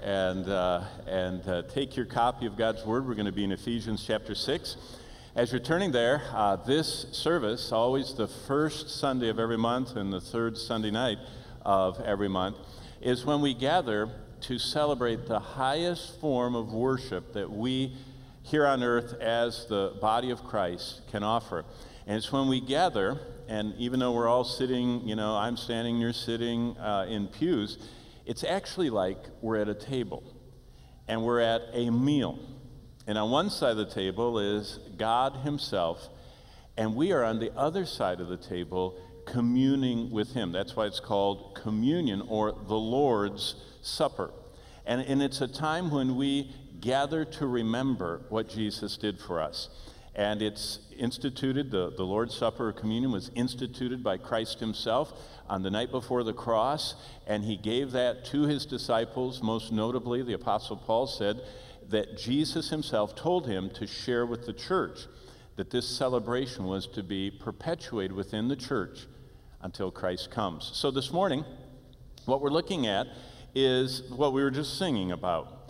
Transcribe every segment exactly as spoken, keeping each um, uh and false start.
and uh, and uh, take your copy of God's Word. We're going to be in Ephesians chapter six. As you're turning there, uh, this service, always the first Sunday of every month and the third Sunday night of every month, is when we gather to celebrate the highest form of worship that we here on earth as the body of Christ can offer. And it's when we gather, and even though we're all sitting, you know, I'm standing, you're sitting uh, in pews, it's actually like we're at a table, and we're at a meal. And on one side of the table is God himself, and we are on the other side of the table communing with him. That's why it's called communion, or the Lord's Supper. And, and it's a time when we gather to remember what Jesus did for us. And it's instituted, the, the Lord's Supper or communion was instituted by Christ himself on the night before the cross, and he gave that to his disciples. Most notably, the Apostle Paul said that Jesus himself told him to share with the church, that this celebration was to be perpetuated within the church until Christ comes. So this morning, what we're looking at is what we were just singing about.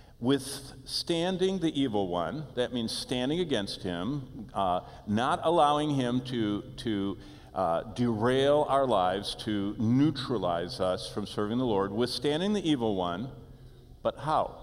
Withstanding the evil one, that means standing against him, uh, not allowing him to, to uh, derail our lives, to neutralize us from serving the Lord. Withstanding the evil one, but how?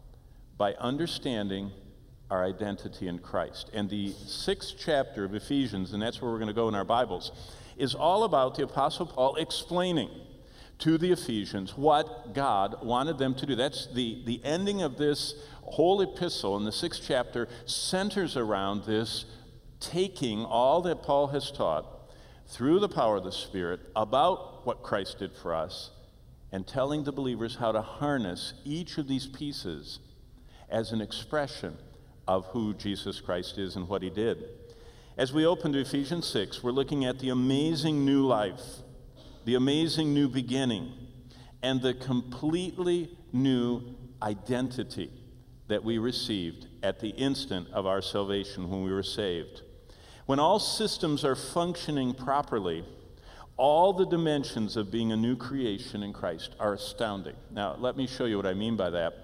By understanding our identity in Christ. And the sixth chapter of Ephesians, and that's where we're going to go in our Bibles, is all about the Apostle Paul explaining to the Ephesians what God wanted them to do. That's the, the ending of this whole epistle in the sixth chapter centers around this taking all that Paul has taught through the power of the Spirit about what Christ did for us and telling the believers how to harness each of these pieces as an expression of who Jesus Christ is and what he did. As we open to Ephesians six, we're looking at the amazing new life, the amazing new beginning, and the completely new identity that we received at the instant of our salvation when we were saved. When all systems are functioning properly, all the dimensions of being a new creation in Christ are astounding. Now, let me show you what I mean by that.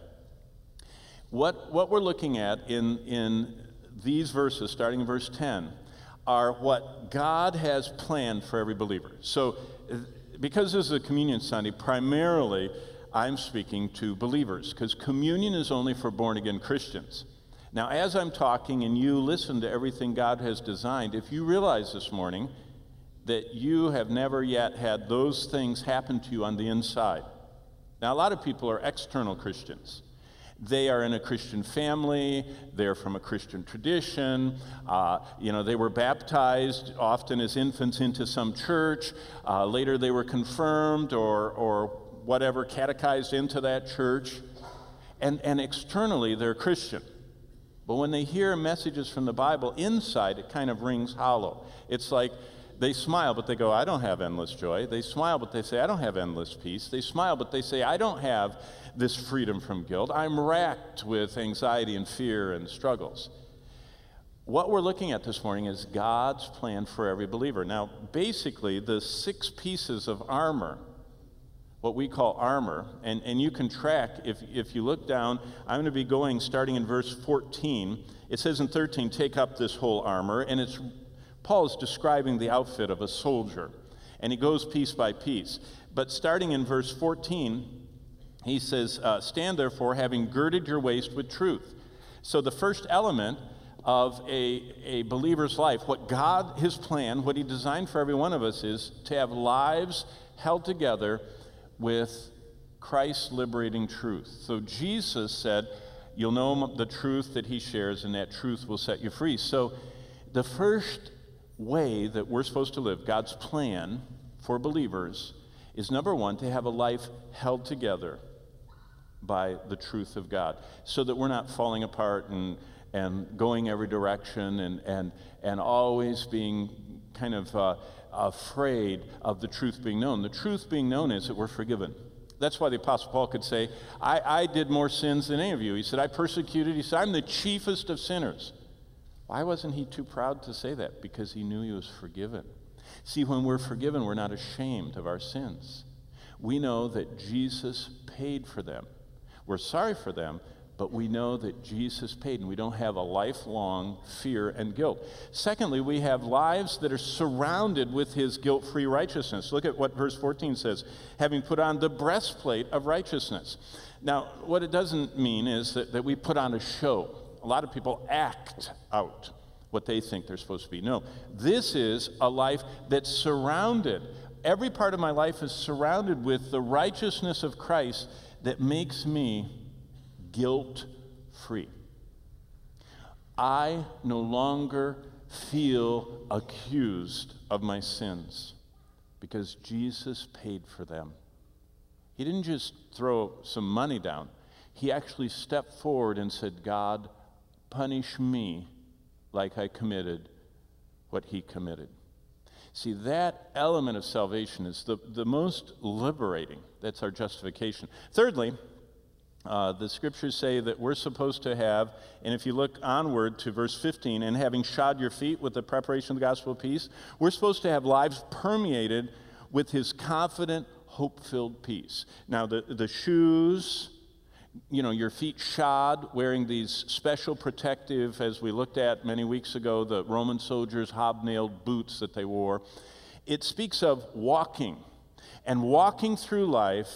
What, what we're looking at in, in these verses, starting in verse ten, are what God has planned for every believer. So, because this is a communion Sunday, primarily I'm speaking to believers, because communion is only for born-again Christians. Now, as I'm talking and you listen to everything God has designed, if you realize this morning that you have never yet had those things happen to you on the inside. Now, a lot of people are external Christians. They are in a Christian family, they're from a Christian tradition, uh, you know, they were baptized often as infants into some church, uh, later they were confirmed or, or whatever, catechized into that church, and, and externally they're Christian. But when they hear messages from the Bible, inside it kind of rings hollow. It's like they smile, but they go, I don't have endless joy. They smile, but they say, I don't have endless peace. They smile, but they say, I don't have this freedom from guilt. I'm racked with anxiety and fear and struggles. What we're looking at this morning is God's plan for every believer. Now, basically, the six pieces of armor, what we call armor, and, and you can track, if, if you look down, I'm going to be going starting in verse fourteen. It says in thirteen, take up this whole armor, and it's Paul is describing the outfit of a soldier, and he goes piece by piece. But starting in verse fourteen, he says, uh, stand therefore, having girded your waist with truth. So the first element of a, a believer's life, what God, his plan, what he designed for every one of us is to have lives held together with Christ's liberating truth. So Jesus said, you'll know the truth that he shares, and that truth will set you free. So the first way that we're supposed to live, God's plan for believers, is number one, to have a life held together by the truth of God, so that we're not falling apart and, and going every direction and, and, and always being kind of uh, afraid of the truth being known. The truth being known is that we're forgiven. That's why the Apostle Paul could say, I, I did more sins than any of you. He said, I persecuted. He said, I'm the chiefest of sinners. Why wasn't he too proud to say that? Because he knew he was forgiven. See, when we're forgiven, we're not ashamed of our sins. We know that Jesus paid for them. We're sorry for them, but we know that Jesus paid, and we don't have a lifelong fear and guilt. Secondly, we have lives that are surrounded with his guilt-free righteousness. Look at what verse fourteen says, having put on the breastplate of righteousness. Now, what it doesn't mean is that, that we put on a show. A lot of people act out what they think they're supposed to be. No, this is a life that's surrounded. Every part of my life is surrounded with the righteousness of Christ that makes me guilt-free. I no longer feel accused of my sins because Jesus paid for them. He didn't just throw some money down. He actually stepped forward and said, God, punish me like I committed what he committed. See, that element of salvation is the, the most liberating. That's our justification. Thirdly, Uh, the scriptures say that we're supposed to have, and if you look onward to verse fifteen, and having shod your feet with the preparation of the gospel of peace, we're supposed to have lives permeated with his confident, hope-filled peace. Now, the, the shoes, you know, your feet shod, wearing these special protective, as we looked at many weeks ago, the Roman soldiers' hobnailed boots that they wore. It speaks of walking, and walking through life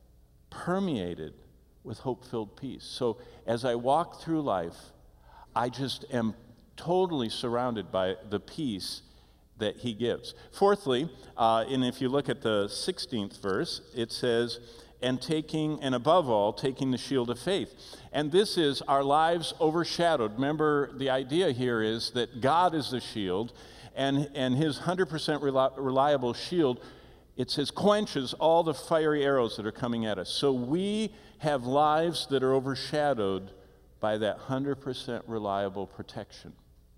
permeated with hope-filled peace. So as I walk through life, I just am totally surrounded by the peace that he gives. Fourthly, uh, and if you look at the sixteenth verse, it says, and taking, and above all, taking the shield of faith. And this is our lives overshadowed. Remember, the idea here is that God is the shield, and, and his one hundred percent reli- reliable shield, it says, quenches all the fiery arrows that are coming at us. So we have lives that are overshadowed by that one hundred percent reliable protection.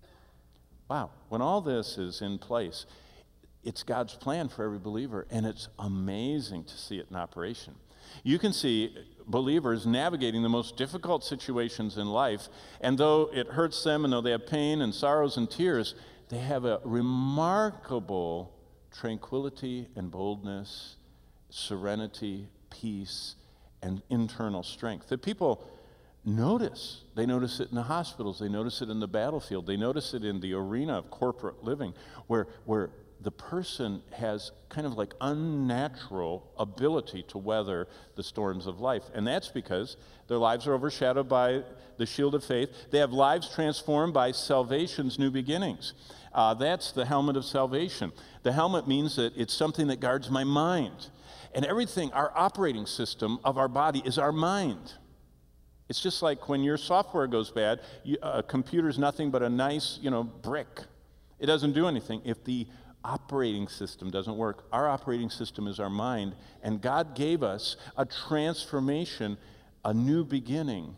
Wow, when all this is in place, it's God's plan for every believer, and it's amazing to see it in operation. You can see believers navigating the most difficult situations in life, and though it hurts them, and though they have pain and sorrows and tears, they have a remarkable tranquility and boldness, serenity, peace, and internal strength that people notice. They notice it in the hospitals. They notice it in the battlefield. They notice it in the arena of corporate living, where, where the person has kind of like unnatural ability to weather the storms of life. And that's because their lives are overshadowed by the shield of faith. They have lives transformed by salvation's new beginnings. Uh, that's the helmet of salvation. The helmet means that it's something that guards my mind. And everything, our operating system of our body is our mind. It's just like when your software goes bad, you, a computer's nothing but a nice, you know, brick. It doesn't do anything if the operating system doesn't work. Our operating system is our mind, and God gave us a transformation, a new beginning,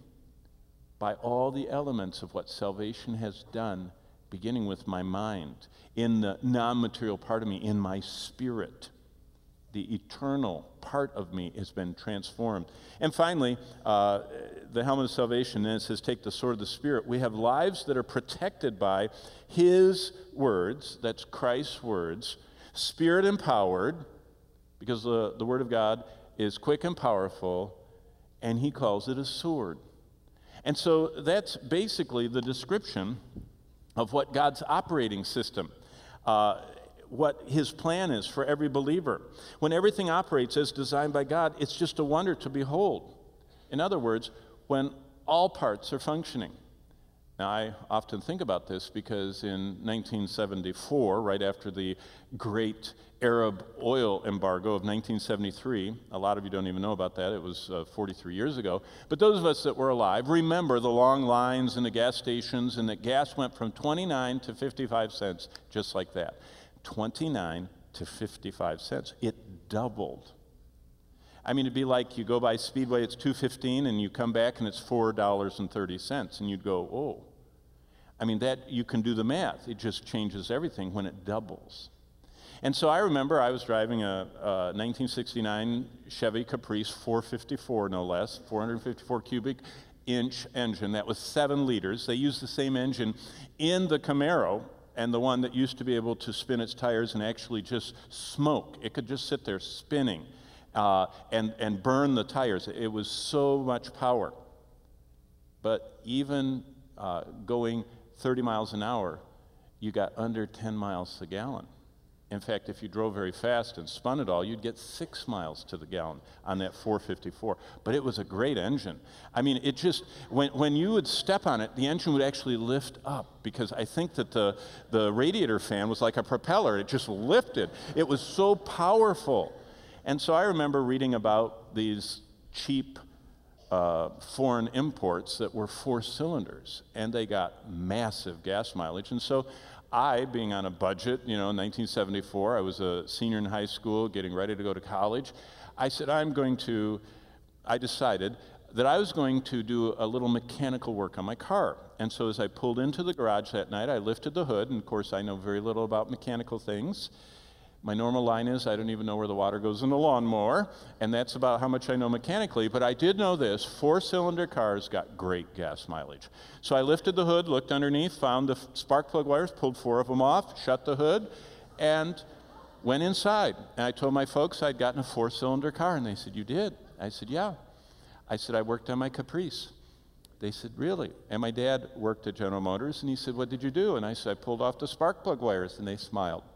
by all the elements of what salvation has done, beginning with my mind, in the non-material part of me, in my spirit. The eternal part of me has been transformed. And finally, uh, the helmet of salvation, and it says, take the sword of the Spirit. We have lives that are protected by his words, that's Christ's words, Spirit empowered, because the, the word of God is quick and powerful, and he calls it a sword. And so that's basically the description of what God's operating system uh, what his plan is for every believer. When everything operates as designed by God, it's just a wonder to behold. In other words, when all parts are functioning. Now, I often think about this because in nineteen seventy-four, right after the great Arab oil embargo of nineteen seventy-three, a lot of you don't even know about that, it was uh, forty-three years ago, but those of us that were alive remember the long lines in the gas stations, and that gas went from twenty-nine to fifty-five cents, just like that. twenty-nine to fifty-five cents. It doubled. I mean, it'd be like you go by Speedway, it's two fifteen, and you come back and it's four dollars and thirty cents, and you'd go, oh. I mean, that you can do the math. It just changes everything when it doubles. And so I remember I was driving a, a nineteen sixty-nine Chevy Caprice four fifty-four, no less, four hundred fifty-four cubic inch engine. That was seven liters. They used the same engine in the Camaro, and the one that used to be able to spin its tires and actually just smoke. It could just sit there spinning. uh, and, and burn the tires. It was so much power. But even uh, going thirty miles an hour, you got under ten miles a gallon. In fact, if you drove very fast and spun it all, you'd get six miles to the gallon on that four fifty-four. But it was a great engine. I mean, it just, when, when you would step on it, the engine would actually lift up, because I think that the, the radiator fan was like a propeller. It just lifted. It was so powerful. And so I remember reading about these cheap uh, foreign imports that were four cylinders, and they got massive gas mileage. And so I, being on a budget, you know, in nineteen seventy-four, I was a senior in high school, getting ready to go to college. I said, I'm going to, I decided that I was going to do a little mechanical work on my car. And so as I pulled into the garage that night, I lifted the hood, and of course I know very little about mechanical things. My normal line is, I don't even know where the water goes in the lawnmower, and that's about how much I know mechanically, but I did know this: four-cylinder cars got great gas mileage. So I lifted the hood, looked underneath, found the spark plug wires, pulled four of them off, shut the hood, and went inside. And I told my folks I'd gotten a four-cylinder car, and they said, you did? I said, yeah. I said, I worked on my Caprice. They said, really? And my dad worked at General Motors, and he said, what did you do? And I said, I pulled off the spark plug wires, and they smiled.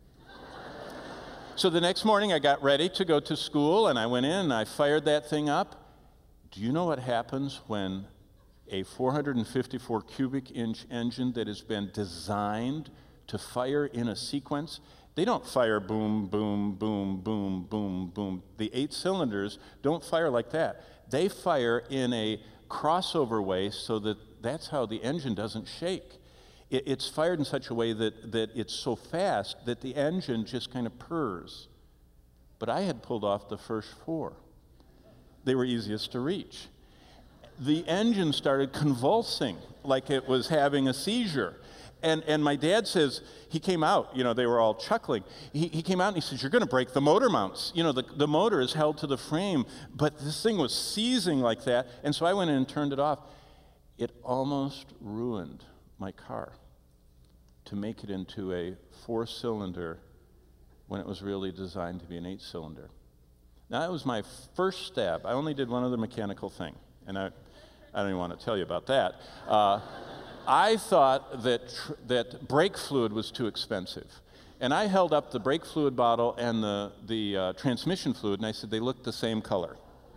So the next morning I got ready to go to school, and I went in and I fired that thing up. Do you know what happens when a four hundred fifty-four cubic inch engine that has been designed to fire in a sequence? They don't fire boom, boom, boom, boom, boom, boom. The eight cylinders don't fire like that. They fire in a crossover way, so that that's how the engine doesn't shake. It's fired in such a way that, that it's so fast that the engine just kind of purrs. But I had pulled off the first four. They were easiest to reach. The engine started convulsing like it was having a seizure. And, and my dad says, he came out, you know, they were all chuckling. He, he came out and he says, you're going to break the motor mounts. You know, the, the motor is held to the frame, but this thing was seizing like that. And so I went in and turned it off. It almost ruined my car to make it into a four-cylinder when it was really designed to be an eight-cylinder. Now, that was my first stab. I only did one other mechanical thing, and I, I don't even want to tell you about that. Uh, I thought that, tr that brake fluid was too expensive. And I held up the brake fluid bottle and the, the uh, transmission fluid, and I said, they look the same color.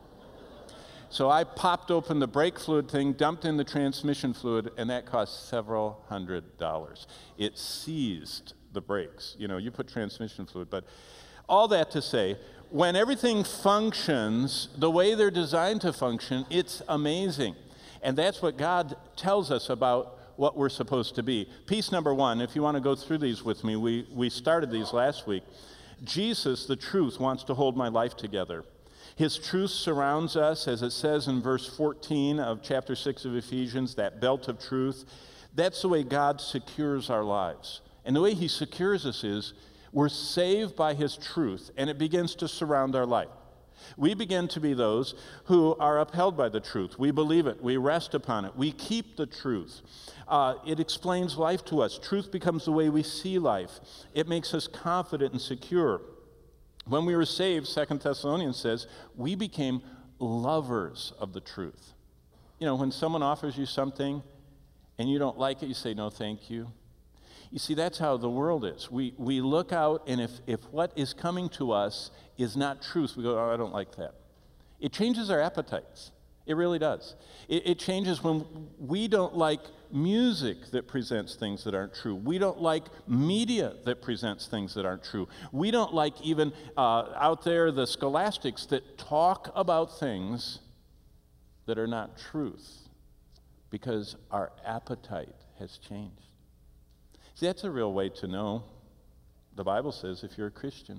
So I popped open the brake fluid thing, dumped in the transmission fluid, and that cost several hundred dollars. It seized the brakes. You know, you put transmission fluid, but all that to say, when everything functions the way they're designed to function, it's amazing. And that's what God tells us about what we're supposed to be. Piece number one, if you want to go through these with me, we, we started these last week. Jesus, the truth, wants to hold my life together. His truth surrounds us, as it says in verse fourteen of chapter six of Ephesians, that belt of truth. That's the way God secures our lives. And the way he secures us is we're saved by his truth, and it begins to surround our life. We begin to be those who are upheld by the truth. We believe it. We rest upon it. We keep the truth. Uh, it explains life to us. Truth becomes the way we see life. It makes us confident and secure. When we were saved, Second Thessalonians says, we became lovers of the truth. You know, when someone offers you something and you don't like it, you say, no, thank you. You see, that's how the world is. We, we look out, and if, if what is coming to us is not truth, we go, oh, I don't like that. It changes our appetites. It really does. It, it changes when we don't like music that presents things that aren't true. We don't like media that presents things that aren't true. We don't like even uh, out there the scholastics that talk about things that are not truth, because our appetite has changed. See, that's a real way to know. The Bible says if you're a Christian,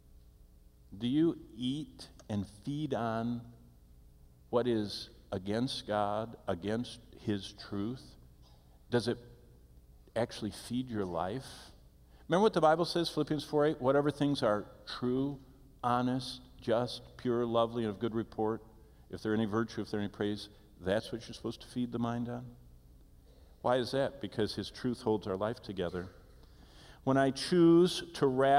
do you eat and feed on what is against God, against his truth? Does it actually feed your life? Remember what the Bible says, Philippians four eight, whatever things are true, honest, just, pure, lovely, and of good report, if there any virtue, if there any praise, that's what you're supposed to feed the mind on? Why is that? Because his truth holds our life together. When I choose to wrap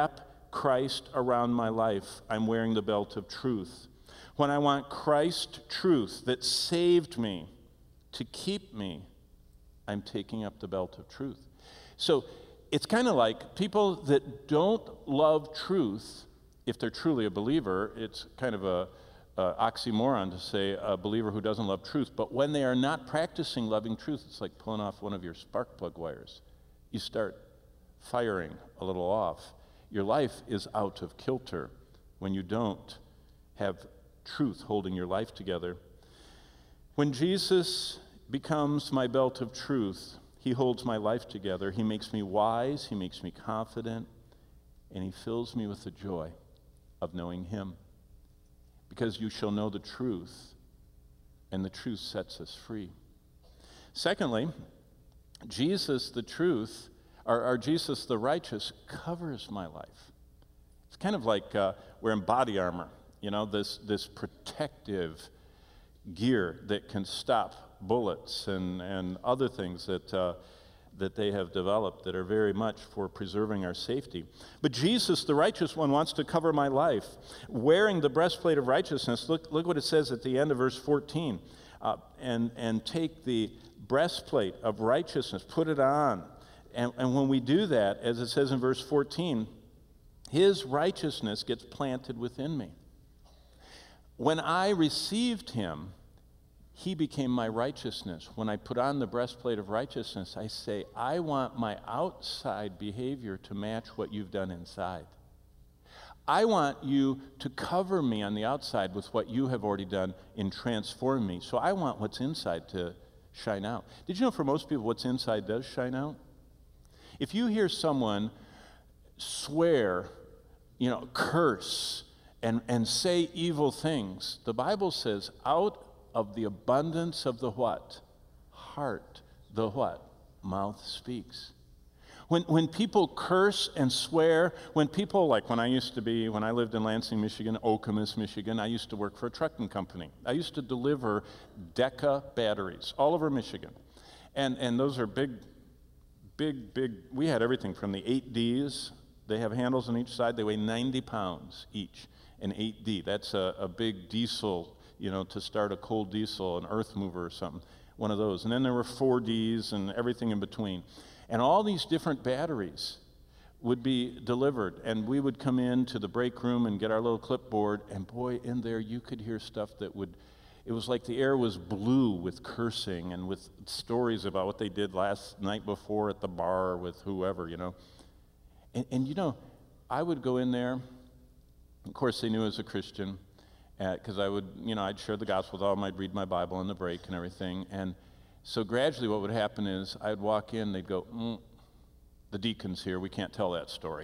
Christ around my life, I'm wearing the belt of truth. When I want Christ truth that saved me to keep me, I'm taking up the belt of truth. So it's kind of like people that don't love truth, if they're truly a believer, it's kind of a, a oxymoron to say a believer who doesn't love truth. But when they are not practicing loving truth, it's like pulling off one of your spark plug wires. You start firing a little off. Your life is out of kilter when you don't have truth holding your life together. When Jesus becomes my belt of truth, he holds my life together. He makes me wise, he makes me confident, and he fills me with the joy of knowing him. Because you shall know the truth, and the truth sets us free. Secondly, Jesus, the truth, or, or Jesus, the righteous, covers my life. It's kind of like uh, wearing body armor, you know, this, this protective gear that can stop bullets and, and other things that, uh, that they have developed that are very much for preserving our safety. But Jesus, the righteous one, wants to cover my life. Wearing the breastplate of righteousness, look, look what it says at the end of verse fourteen. Uh, and, and take the breastplate of righteousness, put it on. And, and when we do that, as it says in verse fourteen, his righteousness gets planted within me. When I received him, he became my righteousness. When I put on the breastplate of righteousness, I say, I want my outside behavior to match what you've done inside. I want you to cover me on the outside with what you have already done in transforming me. So I want what's inside to shine out. Did you know for most people what's inside does shine out? If you hear someone swear, you know, curse, and, and say evil things, the Bible says out of the abundance of the what? Heart. The what? Mouth speaks. When, when people curse and swear, when people, like when I used to be, when I lived in Lansing, Michigan, Okemos, Michigan, I used to work for a trucking company. I used to deliver Deca batteries all over Michigan. And, and those are big, big, big, we had everything from the eight Ds. They have handles on each side. They weigh ninety pounds each. An eight D, that's a, a big diesel, you know, to start a cold diesel, an earth mover or something, one of those. And then there were four Ds and everything in between. And all these different batteries would be delivered, and we would come into the break room and get our little clipboard, and boy, in there you could hear stuff that would, it was like the air was blue with cursing and with stories about what they did last night before at the bar with whoever, you know. And, and you know, I would go in there. Of course, they knew I was a Christian, because uh, I would, you know, I'd share the gospel with them. I'd read my Bible on the break and everything. And so gradually what would happen is I'd walk in, they'd go, mm, the deacon's here, we can't tell that story.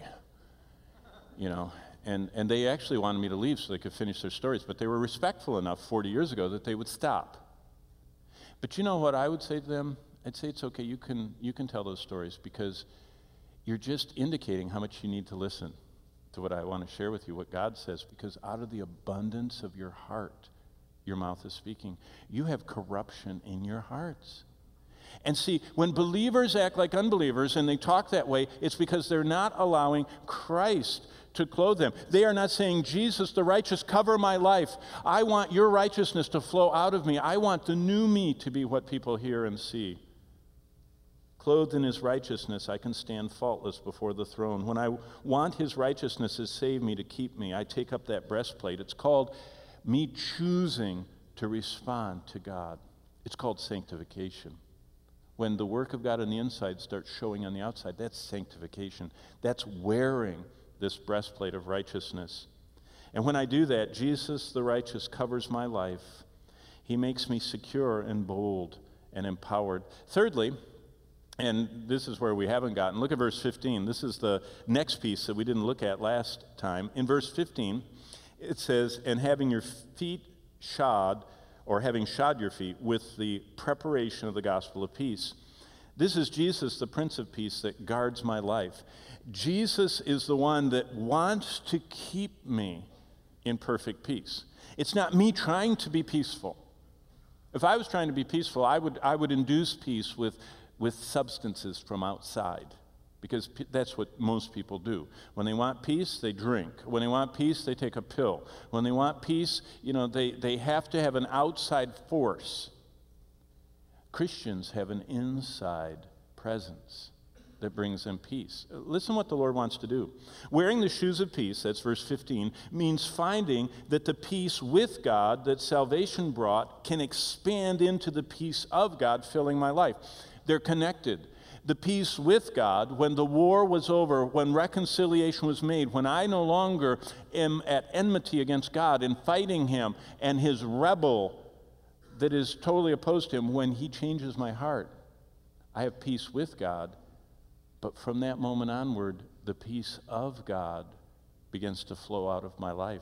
You know, and, and they actually wanted me to leave so they could finish their stories, but they were respectful enough forty years ago that they would stop. But you know what I would say to them? I'd say, it's okay, you can, you can tell those stories, because you're just indicating how much you need to listen to what I want to share with you, what God says, because out of the abundance of your heart, your mouth is speaking. You have corruption in your hearts. And see, when believers act like unbelievers and they talk that way, it's because they're not allowing Christ to clothe them. They are not saying, Jesus, the righteous, cover my life. I want your righteousness to flow out of me. I want the new me to be what people hear and see. Clothed in his righteousness, I can stand faultless before the throne. When I want his righteousness to save me, to keep me, I take up that breastplate. It's called me choosing to respond to God. It's called sanctification. When the work of God on the inside starts showing on the outside, that's sanctification. That's wearing this breastplate of righteousness. And when I do that, Jesus, the righteous, covers my life. He makes me secure and bold and empowered. Thirdly, and this is where we haven't gotten. Look at verse fifteen. This is the next piece that we didn't look at last time. In verse fifteen, it says, and having your feet shod, or having shod your feet with the preparation of the gospel of peace. This is Jesus, the Prince of Peace, that guards my life. Jesus is the one that wants to keep me in perfect peace. It's not me trying to be peaceful. If I was trying to be peaceful, I would, I would induce peace with with substances from outside, because p- that's what most people do. When they want peace, they drink. When they want peace, they take a pill. When they want peace, you know, they, they have to have an outside force. Christians have an inside presence that brings them peace. Listen what the Lord wants to do. Wearing the shoes of peace, that's verse fifteen, means finding that the peace with God that salvation brought can expand into the peace of God filling my life. They're connected. The peace with God, when the war was over, when reconciliation was made, when I no longer am at enmity against God and fighting Him and His rebel that is totally opposed to Him, when He changes my heart, I have peace with God. But from that moment onward, the peace of God begins to flow out of my life.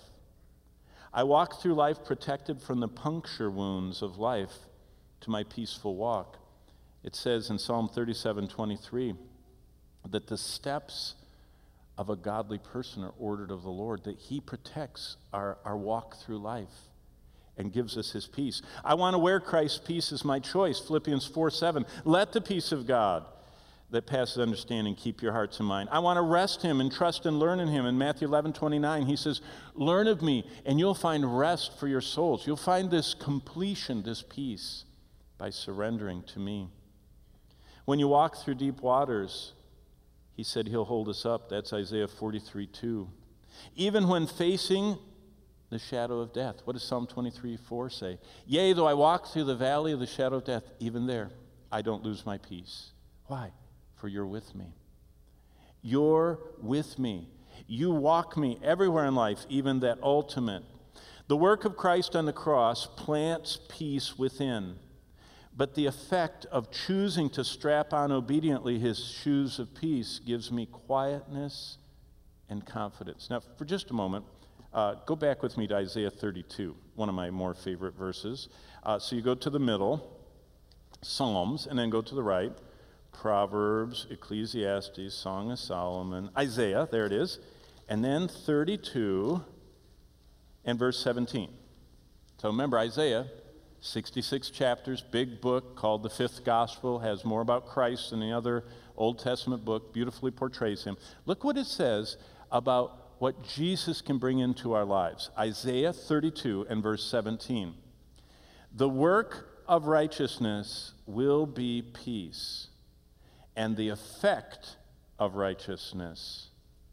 I walk through life protected from the puncture wounds of life to my peaceful walk. It says in Psalm thirty-seven twenty-three that the steps of a godly person are ordered of the Lord, that He protects our, our walk through life and gives us His peace. I want to wear Christ's peace as my choice. Philippians four seven, let the peace of God that passes understanding keep your hearts and mind. I want to rest Him and trust and learn in Him. In Matthew eleven twenty-nine, He says, learn of me and you'll find rest for your souls. You'll find this completion, this peace, by surrendering to me. When you walk through deep waters, He said He'll hold us up. That's Isaiah forty-three two. Even when facing the shadow of death. What does Psalm twenty-three four say? Yea, though I walk through the valley of the shadow of death, even there I don't lose my peace. Why? For you're with me. You're with me. You walk me everywhere in life, even that ultimate. The work of Christ on the cross plants peace within. But the effect of choosing to strap on obediently His shoes of peace gives me quietness and confidence. Now, for just a moment, uh, go back with me to Isaiah thirty-two, one of my more favorite verses. Uh, so you go to the middle, Psalms, and then go to the right. Proverbs, Ecclesiastes, Song of Solomon, Isaiah, there it is, and then thirty-two and verse seventeen. So remember, Isaiah, sixty-six chapters, big book called the Fifth Gospel, has more about Christ than any other Old Testament book, beautifully portrays Him. Look what it says about what Jesus can bring into our lives. Isaiah thirty-two and verse seventeen. The work of righteousness will be peace, and the effect of righteousness,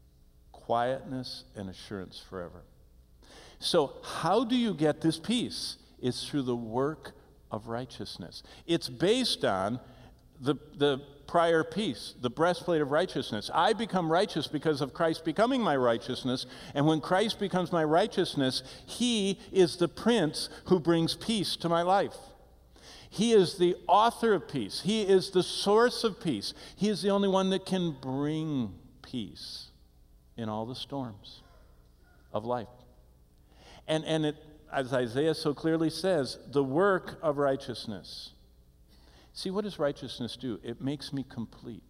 quietness and assurance forever. So how do you get this peace? It's through the work of righteousness. It's based on the, the prior peace, the breastplate of righteousness. I become righteous because of Christ becoming my righteousness, and when Christ becomes my righteousness, He is the Prince who brings peace to my life. He is the author of peace. He is the source of peace. He is the only one that can bring peace in all the storms of life. And, and it, as Isaiah so clearly says, the work of righteousness. See, what does righteousness do? It makes me complete.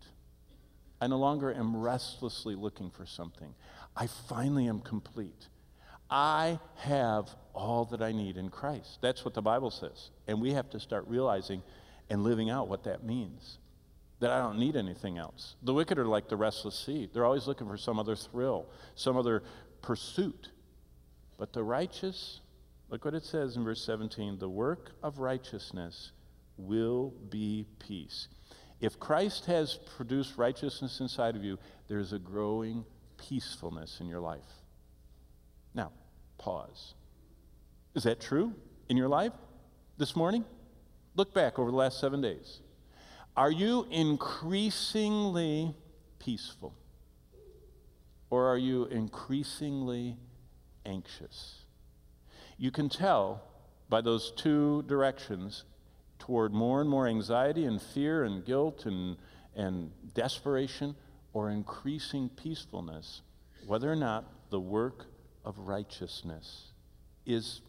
I no longer am restlessly looking for something. I finally am complete. I have all that I need in Christ. That's what the Bible says. And we have to start realizing and living out what that means. That I don't need anything else. The wicked are like the restless sea. They're always looking for some other thrill, some other pursuit. But the righteous, look what it says in verse seventeen, the work of righteousness will be peace. If Christ has produced righteousness inside of you, there's a growing peacefulness in your life. Now, pause. Is that true in your life this morning? Look back over the last seven days. Are you increasingly peaceful? Or are you increasingly anxious? You can tell by those two directions toward more and more anxiety and fear and guilt and, and desperation, or increasing peacefulness, whether or not the work of righteousness is,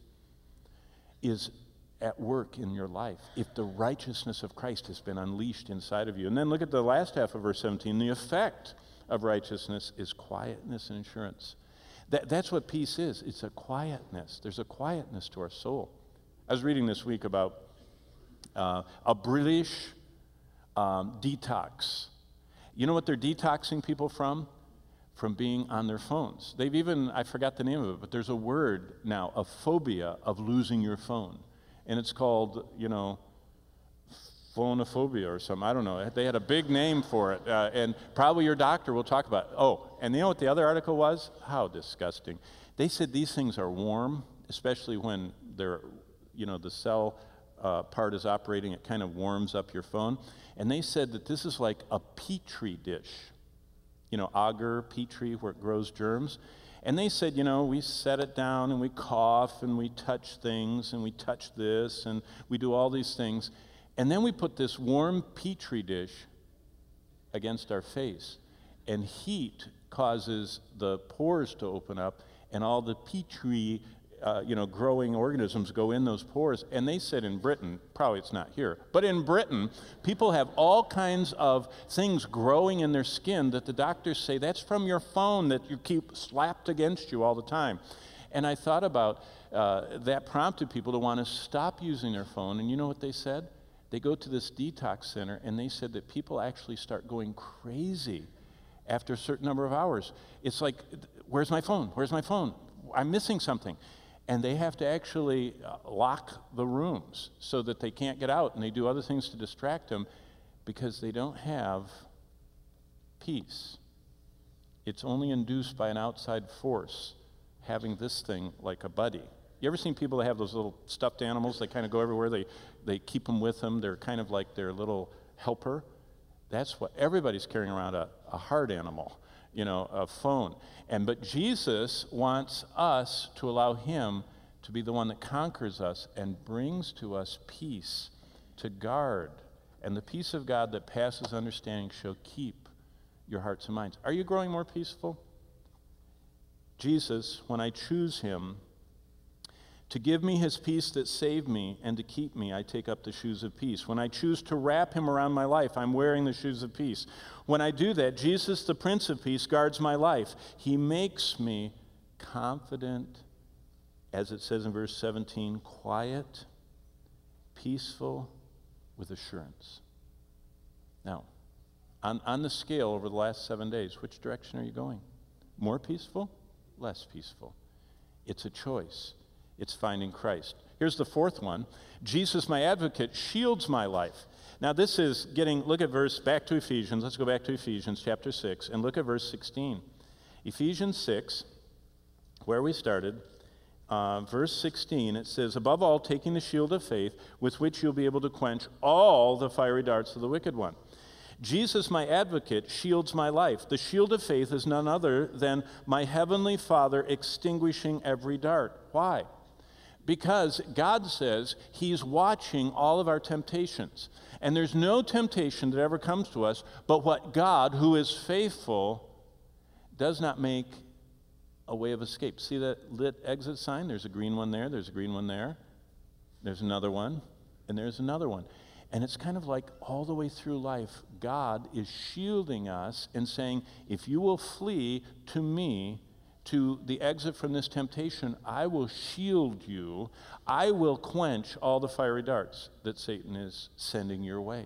is at work in your life, if the righteousness of Christ has been unleashed inside of you. And then look at the last half of verse seventeen. The effect of righteousness is quietness and assurance. That, that's what peace is. It's a quietness. There's a quietness to our soul. I was reading this week about uh, a British um, detox. You know what they're detoxing people from? From being on their phones. They've even, I forgot the name of it, but there's a word now, a phobia of losing your phone. And it's called, you know, phonophobia or something. I don't know. They had a big name for it. Uh, and probably your doctor will talk about it. Oh, and you know what the other article was? How disgusting. They said these things are warm, especially when they're, you know, the cell uh, part is operating. It kind of warms up your phone. And they said that this is like a petri dish. You know, agar, petri, where it grows germs. And they said, you know, we set it down and we cough and we touch things and we touch this and we do all these things. And then we put this warm petri dish against our face. And heat causes the pores to open up and all the petri, uh, you know, growing organisms go in those pores. And they said in Britain, probably it's not here, but in Britain, people have all kinds of things growing in their skin that the doctors say that's from your phone that you keep slapped against you all the time. And I thought about uh, that prompted people to want to stop using their phone. And you know what they said? They go to this detox center and they said that people actually start going crazy after a certain number of hours. It's like, where's my phone? Where's my phone? I'm missing something. And they have to actually uh, lock the rooms so that they can't get out, and they do other things to distract them because they don't have peace. It's only induced by an outside force, having this thing like a buddy. You ever seen people that have those little stuffed animals? They kind of go everywhere. They, they keep them with them. They're kind of like their little helper. That's what everybody's carrying around, a, a hard animal, you know, a phone. And but Jesus wants us to allow him to be the one that conquers us and brings to us peace to guard. And the peace of God that passes understanding shall keep your hearts and minds. Are you growing more peaceful? Jesus, when I choose him to give me his peace that saved me and to keep me, I take up the shoes of peace. When I choose to wrap him around my life, I'm wearing the shoes of peace. When I do that, Jesus, the Prince of Peace, guards my life. He makes me confident, as it says in verse seventeen, quiet, peaceful, with assurance. Now, on, on the scale over the last seven days, which direction are you going? More peaceful? Less peaceful? It's a choice. It's finding Christ. Here's the fourth one. Jesus, my advocate, shields my life. Now this is getting, look at verse, back to Ephesians. Let's go back to Ephesians chapter six and look at verse sixteen. Ephesians six, where we started, uh, verse sixteen, it says, above all, taking the shield of faith, with which you'll be able to quench all the fiery darts of the wicked one. Jesus, my advocate, shields my life. The shield of faith is none other than my heavenly Father extinguishing every dart. Why? Because God says he's watching all of our temptations. And there's no temptation that ever comes to us, but what God, who is faithful, does not make a way of escape. See that lit exit sign? There's a green one there, there's a green one there, there's another one, and there's another one. And it's kind of like all the way through life, God is shielding us and saying, if you will flee to me, to the exit from this temptation, I will shield you. I will quench all the fiery darts that Satan is sending your way.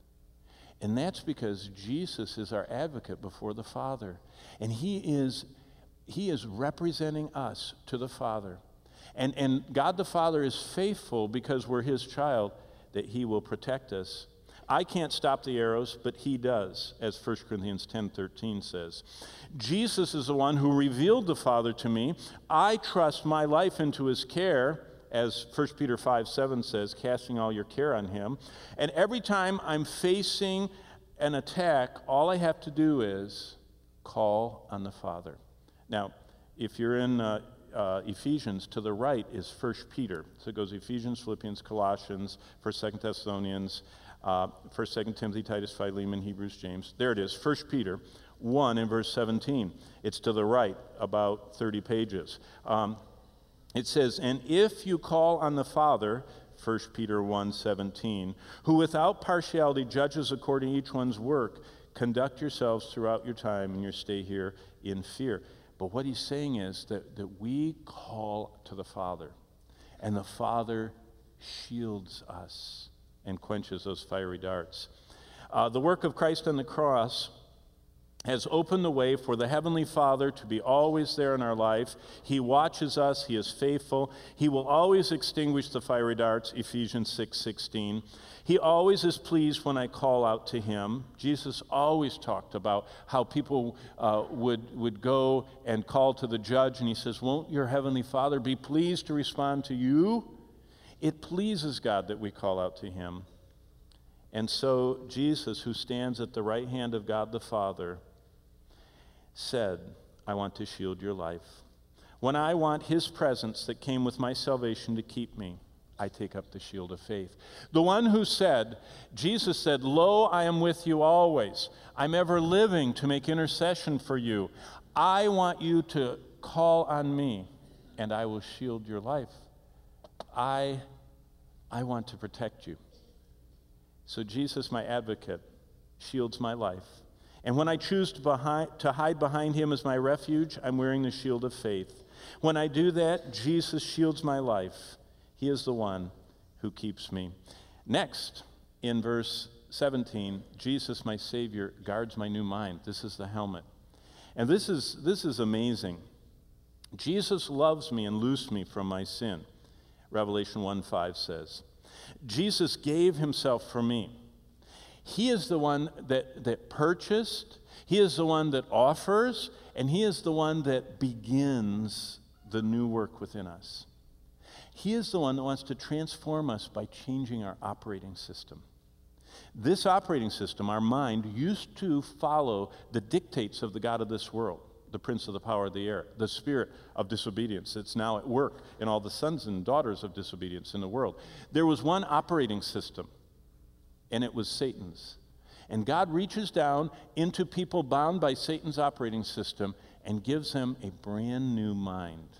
And that's because Jesus is our advocate before the Father. And he is, he is representing us to the Father. And, and God the Father is faithful because we're his child, that he will protect us. I can't stop the arrows, but he does, as First Corinthians ten thirteen says. Jesus is the one who revealed the Father to me. I trust my life into his care, as First Peter five seven says, casting all your care on him. And every time I'm facing an attack, all I have to do is call on the Father. Now, if you're in uh, uh, Ephesians, to the right is First Peter. So it goes Ephesians, Philippians, Colossians, First, Second Thessalonians, Uh, First, Second Timothy, Titus, Philemon, Hebrews, James. There it is, First Peter one in verse seventeen. It's to the right, about thirty pages. Um, it says, and if you call on the Father, First Peter one seventeen, who without partiality judges according to each one's work, conduct yourselves throughout your time and your stay here in fear. But what he's saying is that, that we call to the Father, and the Father shields us and quenches those fiery darts. Uh, the work of Christ on the cross has opened the way for the Heavenly Father to be always there in our life. He watches us. He is faithful. He will always extinguish the fiery darts, Ephesians six sixteen. He always is pleased when I call out to him. Jesus always talked about how people uh, would, would go and call to the judge, and he says, won't your Heavenly Father be pleased to respond to you? It pleases God that we call out to him. And so Jesus, who stands at the right hand of God the Father, said, I want to shield your life. When I want his presence that came with my salvation to keep me, I take up the shield of faith. The one who said, Jesus said, lo, I am with you always. I'm ever living to make intercession for you. I want you to call on me, and I will shield your life. I, I want to protect you. So Jesus, my advocate, shields my life. And when I choose to, behind, to hide behind him as my refuge, I'm wearing the shield of faith. When I do that, Jesus shields my life. He is the one who keeps me. Next, in verse seventeen, Jesus, my Savior, guards my new mind. This is the helmet. And this is, this is amazing. Jesus loves me and loosed me from my sin. Revelation one five says, Jesus gave himself for me. He is the one that, that purchased, he is the one that offers, and he is the one that begins the new work within us. He is the one that wants to transform us by changing our operating system. This operating system, our mind, used to follow the dictates of the god of this world, the prince of the power of the air, the spirit of disobedience. It's now at work in all the sons and daughters of disobedience in the world. There was one operating system, and it was Satan's. And God reaches down into people bound by Satan's operating system and gives them a brand new mind.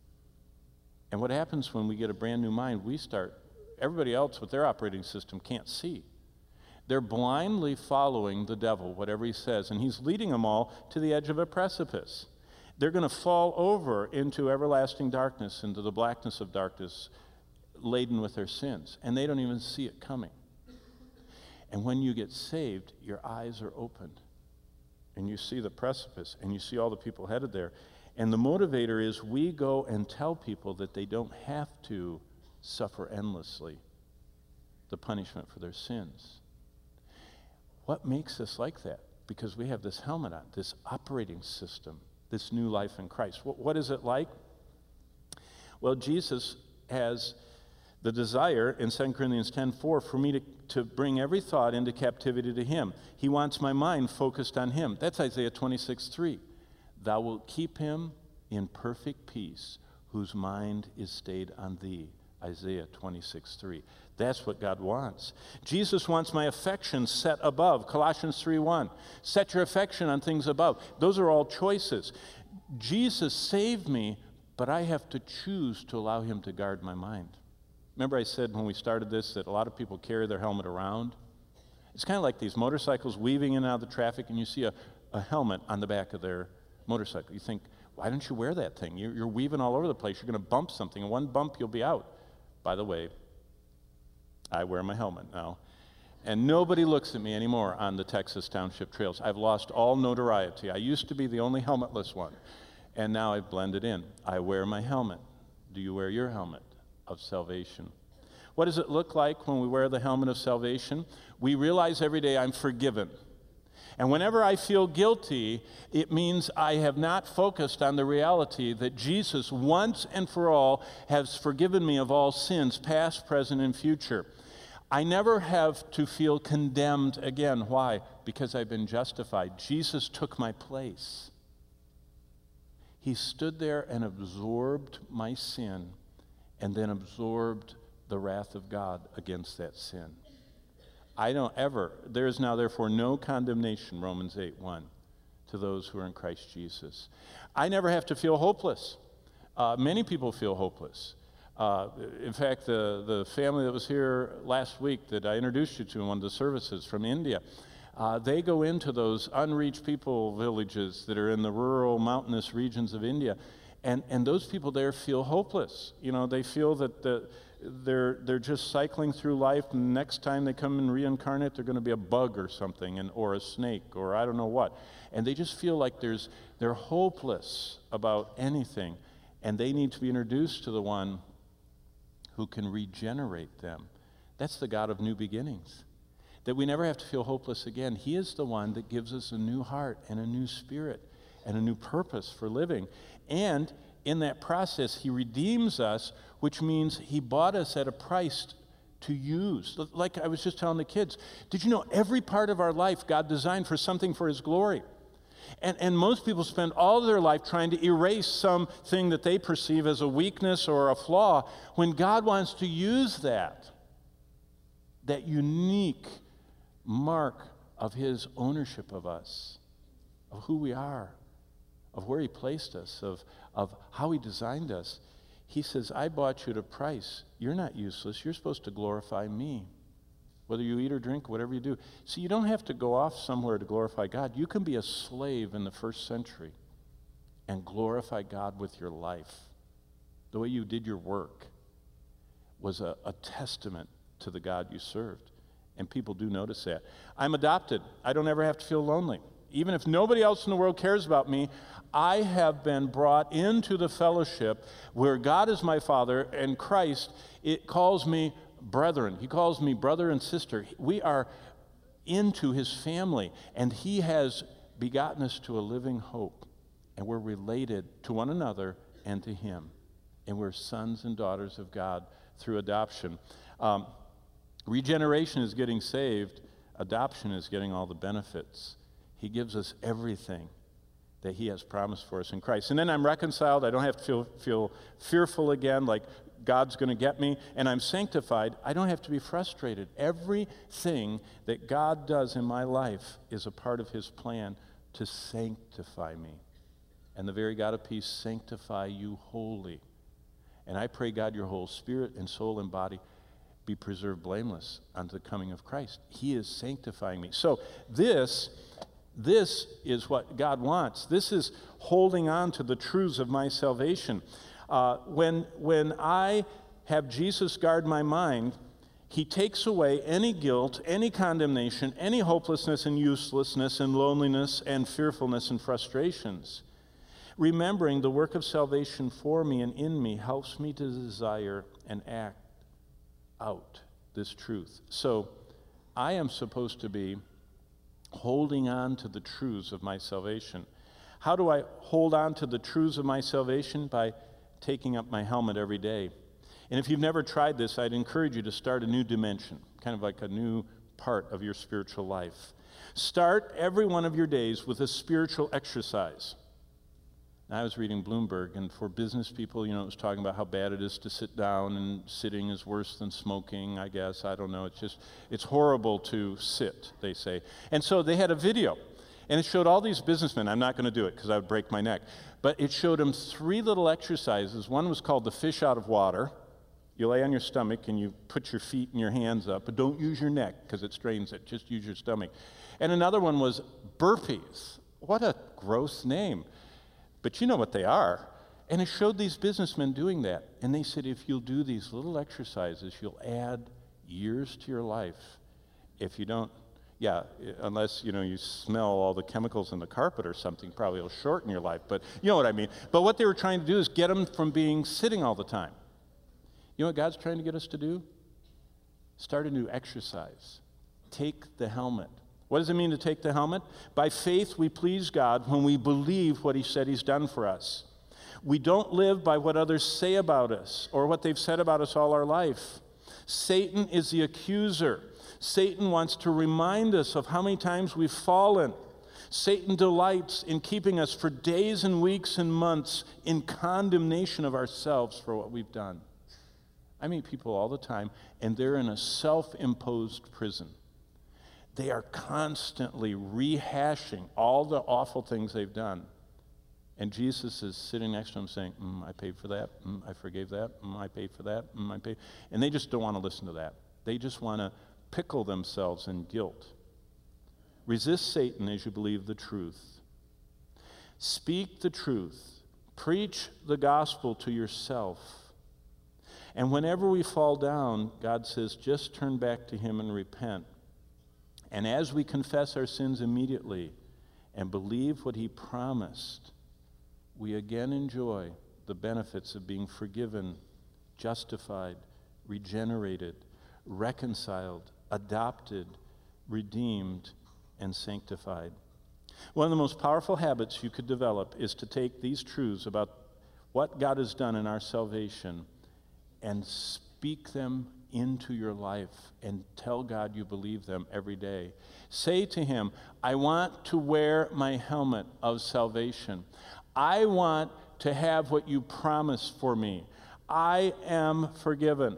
And what happens when we get a brand new mind, we start, everybody else with their operating system can't see. They're blindly following the devil, whatever he says, and he's leading them all to the edge of a precipice. They're going to fall over into everlasting darkness, into the blackness of darkness, laden with their sins, and they don't even see it coming. And when you get saved, your eyes are opened, and you see the precipice, and you see all the people headed there. And the motivator is we go and tell people that they don't have to suffer endlessly the punishment for their sins. What makes us like that? Because we have this helmet on, this operating system, this new life in Christ. What, what is it like? Well, Jesus has the desire in Second Corinthians ten four for me to, to bring every thought into captivity to him. He wants my mind focused on him. That's Isaiah twenty-six three. Thou wilt keep him in perfect peace, whose mind is stayed on thee. Isaiah twenty-six three. That's what God wants. Jesus wants my affection set above. Colossians three one. Set your affection on things above. Those are all choices. Jesus saved me, but I have to choose to allow him to guard my mind. Remember I said when we started this that a lot of people carry their helmet around? It's kind of like these motorcycles weaving in and out of the traffic, and you see a, a helmet on the back of their motorcycle. You think, why don't you wear that thing? You're, you're weaving all over the place. You're going to bump something, and one bump you'll be out. By the way, I wear my helmet now. And nobody looks at me anymore on the Texas Township trails. I've lost all notoriety. I used to be the only helmetless one, and now I've blended in. I wear my helmet. Do you wear your helmet of salvation? What does it look like when we wear the helmet of salvation? We realize every day I'm forgiven. And whenever I feel guilty, it means I have not focused on the reality that Jesus once and for all has forgiven me of all sins, past, present, and future. I never have to feel condemned again. Why? Because I've been justified. Jesus took my place. He stood there and absorbed my sin and then absorbed the wrath of God against that sin. I don't ever, there is now therefore no condemnation, Romans eight one, to those who are in Christ Jesus. I never have to feel hopeless. Uh, many people feel hopeless. Uh, in fact, the, the family that was here last week that I introduced you to in one of the services from India, uh, they go into those unreached people villages that are in the rural, mountainous regions of India, And, and those people there feel hopeless. You know, they feel that the, they're, they're just cycling through life, and next time they come and reincarnate, they're going to be a bug or something, and, or a snake, or I don't know what. And they just feel like there's, they're hopeless about anything, and they need to be introduced to the one who can regenerate them. That's the God of new beginnings. That we never have to feel hopeless again. He is the one that gives us a new heart and a new spirit and a new purpose for living. And in that process, he redeems us, which means he bought us at a price to use. Like I was just telling the kids, did you know every part of our life God designed for something for his glory? And, and most people spend all their life trying to erase something that they perceive as a weakness or a flaw, when God wants to use that, that unique mark of his ownership of us, of who we are, of where he placed us, of, of how he designed us. He says, I bought you at a price. You're not useless. You're supposed to glorify me. Whether you eat or drink, whatever you do. See, you don't have to go off somewhere to glorify God. You can be a slave in the first century and glorify God with your life. The way you did your work was a, a testament to the God you served. And people do notice that. I'm adopted. I don't ever have to feel lonely. Even if nobody else in the world cares about me, I have been brought into the fellowship where God is my Father, and Christ, it calls me brethren. He calls me brother and sister. We are into his family, and he has begotten us to a living hope, and we're related to one another and to him, and we're sons and daughters of God through adoption. Um, regeneration is getting saved. Adoption is getting all the benefits. He gives us everything that he has promised for us in Christ. And then I'm reconciled. I don't have to feel, feel fearful again, like God's going to get me. And I'm sanctified. I don't have to be frustrated. Everything that God does in my life is a part of his plan to sanctify me. And the very God of peace sanctify you wholly. And I pray, God, your whole spirit and soul and body be preserved blameless unto the coming of Christ. He is sanctifying me. So this... This is what God wants. This is holding on to the truths of my salvation. Uh, when, when I have Jesus guard my mind, he takes away any guilt, any condemnation, any hopelessness and uselessness and loneliness and fearfulness and frustrations. Remembering the work of salvation for me and in me helps me to desire and act out this truth. So I am supposed to be holding on to the truths of my salvation. How do I hold on to the truths of my salvation? By taking up my helmet every day. And if you've never tried this, I'd encourage you to start a new dimension, kind of like a new part of your spiritual life. Start every one of your days with a spiritual exercise. I was reading Bloomberg, and for business people, you know, it was talking about how bad it is to sit down, and sitting is worse than smoking, I guess. I don't know. It's just, it's horrible to sit, they say. And so they had a video, and it showed all these businessmen. I'm not going to do it because I would break my neck. But it showed them three little exercises. One was called the fish out of water. You lay on your stomach, and you put your feet and your hands up, but don't use your neck because it strains it. Just use your stomach. And another one was burpees. What a gross name. But you know what they are. And it showed these businessmen doing that. And they said, if you'll do these little exercises, you'll add years to your life. If you don't, yeah, unless, you know, you smell all the chemicals in the carpet or something, probably it'll shorten your life. But you know what I mean. But what they were trying to do is get them from being sitting all the time. You know what God's trying to get us to do? Start a new exercise. Take the helmet. What does it mean to take the helmet? By faith, we please God when we believe what he said he's done for us. We don't live by what others say about us or what they've said about us all our life. Satan is the accuser. Satan wants to remind us of how many times we've fallen. Satan delights in keeping us for days and weeks and months in condemnation of ourselves for what we've done. I meet people all the time, and they're in a self-imposed prison. They are constantly rehashing all the awful things they've done. And Jesus is sitting next to them saying, mm, I paid for that, mm, I forgave that, mm, I paid for that, mm, I paid. And they just don't want to listen to that. They just want to pickle themselves in guilt. Resist Satan as you believe the truth. Speak the truth. Preach the gospel to yourself. And whenever we fall down, God says, just turn back to him and repent. And as we confess our sins immediately and believe what he promised, we again enjoy the benefits of being forgiven, justified, regenerated, reconciled, adopted, redeemed, and sanctified. One of the most powerful habits you could develop is to take these truths about what God has done in our salvation and speak them into your life and tell God you believe them every day. Say to him, I want to wear my helmet of salvation. I want to have what you promised for me. I am forgiven.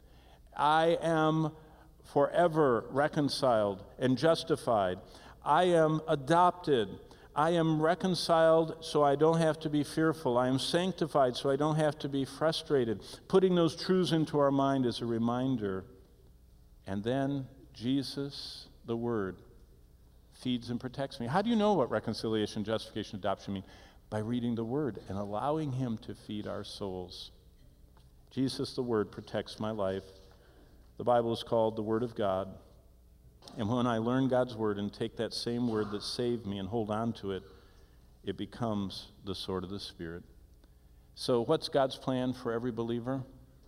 I am forever reconciled and justified. I am adopted. I am reconciled so I don't have to be fearful. I am sanctified so I don't have to be frustrated. Putting those truths into our mind is a reminder. And then Jesus, the Word, feeds and protects me. How do you know what reconciliation, justification, adoption mean? By reading the Word and allowing him to feed our souls. Jesus, the Word, protects my life. The Bible is called the Word of God. And when I learn God's Word and take that same Word that saved me and hold on to it, it becomes the sword of the Spirit. So what's God's plan for every believer?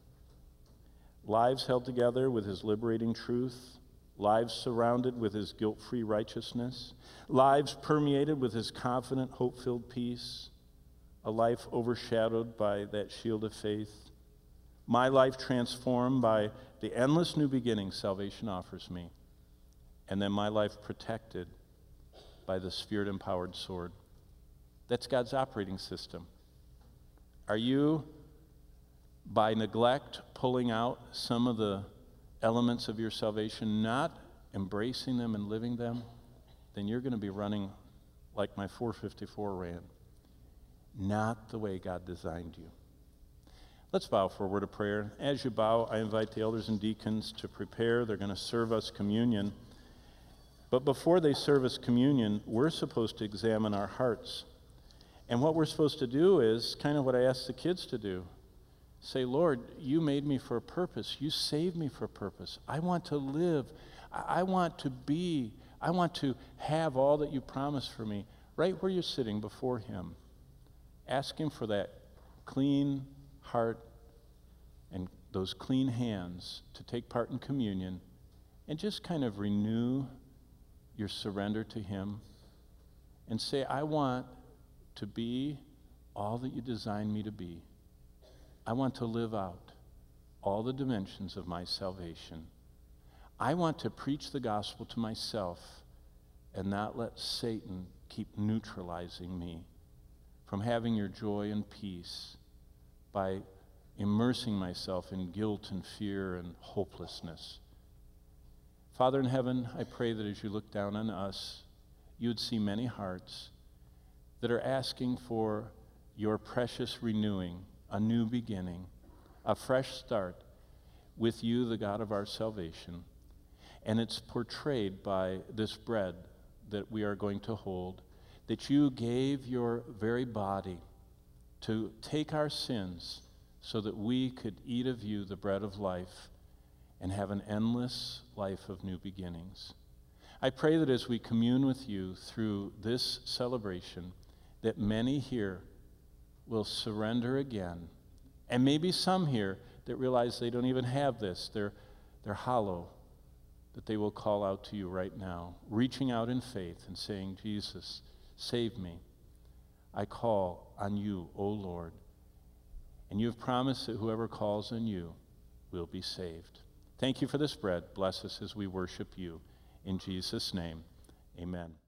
Lives held together with his liberating truth. Lives surrounded with his guilt-free righteousness. Lives permeated with his confident, hope-filled peace. A life overshadowed by that shield of faith. My life transformed by the endless new beginning salvation offers me. And then my life protected by the Spirit-empowered sword. That's God's operating system. Are you, by neglect, pulling out some of the elements of your salvation, not embracing them and living them? Then you're going to be running like my four fifty-four ran. Not the way God designed you. Let's bow for a word of prayer. As you bow, I invite the elders and deacons to prepare. They're going to serve us communion. But before they serve us communion, we're supposed to examine our hearts. And what we're supposed to do is kind of what I asked the kids to do. Say, Lord, you made me for a purpose. You saved me for a purpose. I want to live. I want to be. I want to have all that you promised for me right where you're sitting before him. Ask him for that clean heart and those clean hands to take part in communion and just kind of renew your surrender to him and say, I want to be all that you designed me to be. I want to live out all the dimensions of my salvation. I want to preach the gospel to myself and not let Satan keep neutralizing me from having your joy and peace by immersing myself in guilt and fear and hopelessness. Father in heaven, I pray that as you look down on us, you would see many hearts that are asking for your precious renewing, a new beginning, a fresh start with you, the God of our salvation. And it's portrayed by this bread that we are going to hold, that you gave your very body to take our sins so that we could eat of you the bread of life and have an endless life of new beginnings. I pray that as we commune with you through this celebration, that many here will surrender again. And maybe some here that realize they don't even have this. They're, they're hollow, that they will call out to you right now, reaching out in faith and saying, Jesus, save me. I call on you, O Lord. And you have promised that whoever calls on you will be saved. Thank you for this bread. Bless us as we worship you. In Jesus' name, amen.